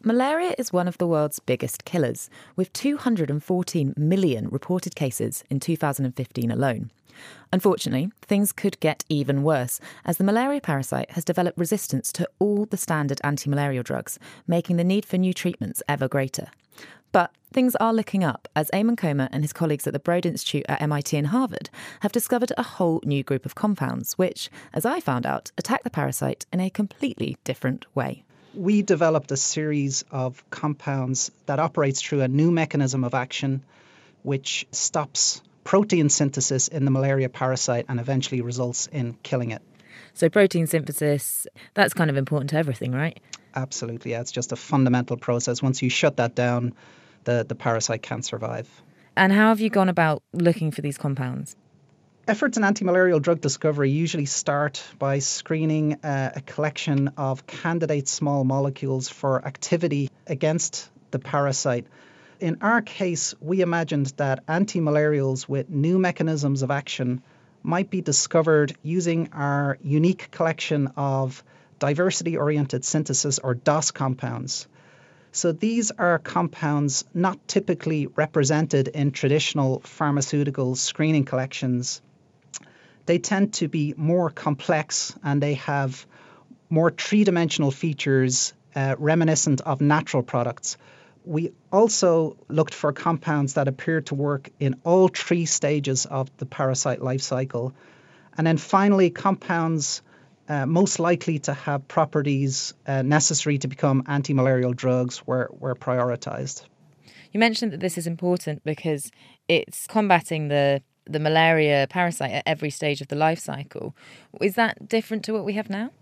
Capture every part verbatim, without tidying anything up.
Malaria is one of the world's biggest killers, with two hundred fourteen million reported cases in two thousand fifteen alone. Unfortunately, things could get even worse, as the malaria parasite has developed resistance to all the standard anti-malarial drugs, making the need for new treatments ever greater. But things are looking up, as Eamon Comer and his colleagues at the Broad Institute at M I T and Harvard have discovered a whole new group of compounds which, as I found out, attack the parasite in a completely different way. We developed a series of compounds that operates through a new mechanism of action which stops protein synthesis in the malaria parasite and eventually results in killing it. So protein synthesis, that's kind of important to everything, right? Absolutely, yeah. It's just a fundamental process. Once you shut that down, the, the parasite can't survive. And how have you gone about looking for these compounds? Efforts in anti-malarial drug discovery usually start by screening uh, a collection of candidate small molecules for activity against the parasite. In our case, we imagined that anti-malarials with new mechanisms of action might be discovered using our unique collection of diversity-oriented synthesis, or D O S compounds. So these are compounds not typically represented in traditional pharmaceutical screening collections. They tend to be more complex and they have more three-dimensional features uh, reminiscent of natural products. We also looked for compounds that appeared to work in all three stages of the parasite life cycle. And then finally, compounds uh, most likely to have properties uh, necessary to become anti-malarial drugs were, were prioritized. You mentioned that this is important because it's combating the the malaria parasite at every stage of the life cycle. Is that different to what we have now?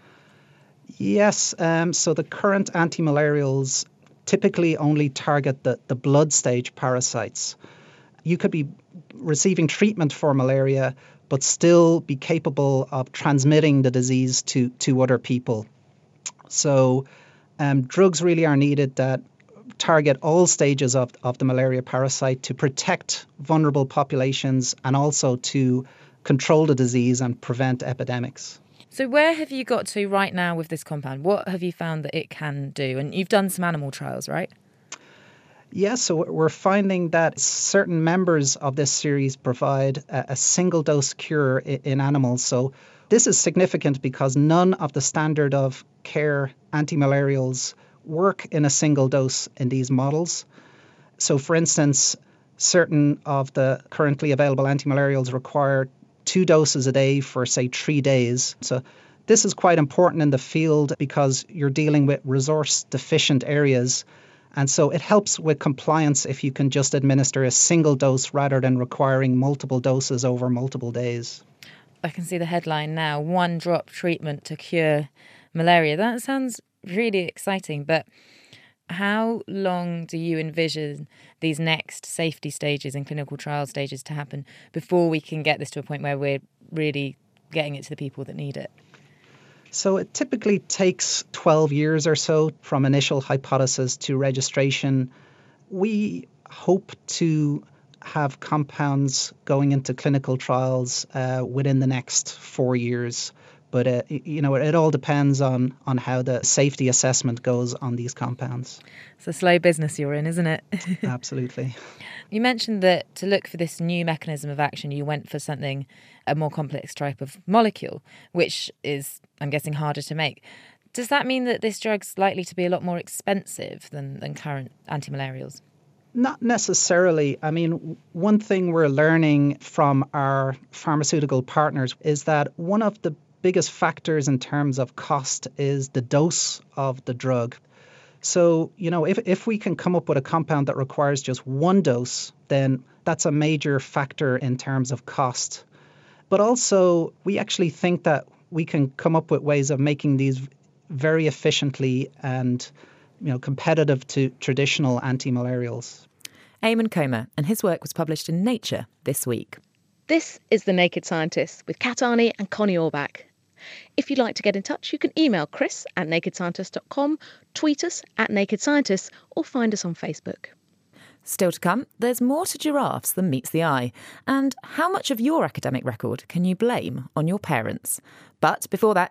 Yes. Um, so the current anti-malarials typically only target the, the blood stage parasites. You could be receiving treatment for malaria, but still be capable of transmitting the disease to, to other people. So um, drugs really are needed that target all stages of, of the malaria parasite to protect vulnerable populations and also to control the disease and prevent epidemics. So where have you got to right now with this compound? What have you found that it can do? And you've done some animal trials, right? Yes, so we're finding that certain members of this series provide a, a single-dose cure in, in animals. So this is significant because none of the standard of care antimalarials work in a single dose in these models. So, for instance, certain of the currently available antimalarials require two doses a day for, say, three days. So this is quite important in the field because you're dealing with resource-deficient areas. And so it helps with compliance if you can just administer a single dose rather than requiring multiple doses over multiple days. I can see the headline now, one drop treatment to cure malaria. That sounds really exciting, but how long do you envision these next safety stages and clinical trial stages to happen before we can get this to a point where we're really getting it to the people that need it? So it typically takes twelve years or so from initial hypothesis to registration. We hope to have compounds going into clinical trials uh, within the next four years. But, uh, you know, it all depends on, on how the safety assessment goes on these compounds. It's a slow business you're in, isn't it? Absolutely. You mentioned that to look for this new mechanism of action, you went for something, a more complex type of molecule, which is, I'm guessing, harder to make. Does that mean that this drug's likely to be a lot more expensive than, than current antimalarials? Not necessarily. I mean, one thing we're learning from our pharmaceutical partners is that one of the biggest factors in terms of cost is the dose of the drug. So, you know, if, if we can come up with a compound that requires just one dose, then that's a major factor in terms of cost. But also, we actually think that we can come up with ways of making these very efficiently and, you know, competitive to traditional antimalarials. Eamon Comer, and his work was published in Nature this week. This is The Naked Scientists with Kat Arney and Connie Orbach. If you'd like to get in touch, you can email chris at naked scientist dot com, tweet us at Naked Scientists, or find us on Facebook. Still to come, there's more to giraffes than meets the eye. And how much of your academic record can you blame on your parents? But before that,